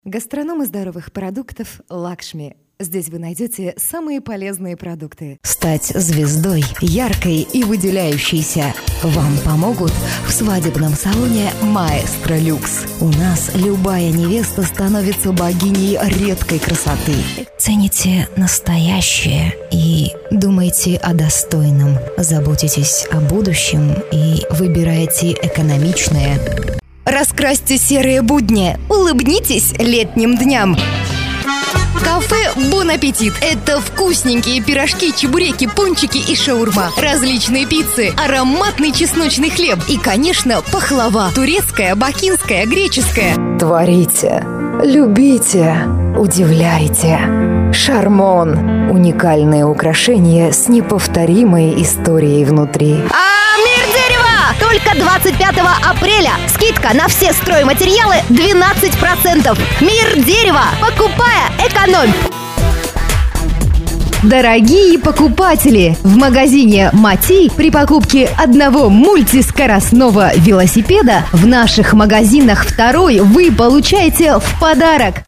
Гастрономы здоровых продуктов «Лакшми». Здесь вы найдете самые полезные продукты. Стать звездой, яркой и выделяющейся, вам помогут в свадебном салоне «Маэстро Люкс». У нас любая невеста становится богиней редкой красоты. Цените настоящее и думайте о достойном. Заботитесь о будущем и выбираете экономичное. Раскрасьте серые будни, улыбнитесь летним дням. Кафе «Бон Аппетит» – это вкусненькие пирожки, чебуреки, пончики и шаурма, различные пиццы, ароматный чесночный хлеб и, конечно, пахлава – турецкая, бакинская, греческая. Творите, любите, удивляйте. Шармон – уникальные украшения с неповторимой историей внутри. Только 25 апреля скидка на все стройматериалы 12%. Мир дерева. Покупая, экономь. Дорогие покупатели, в магазине «Мати» при покупке одного мультискоростного велосипеда в наших магазинах второй вы получаете в подарок.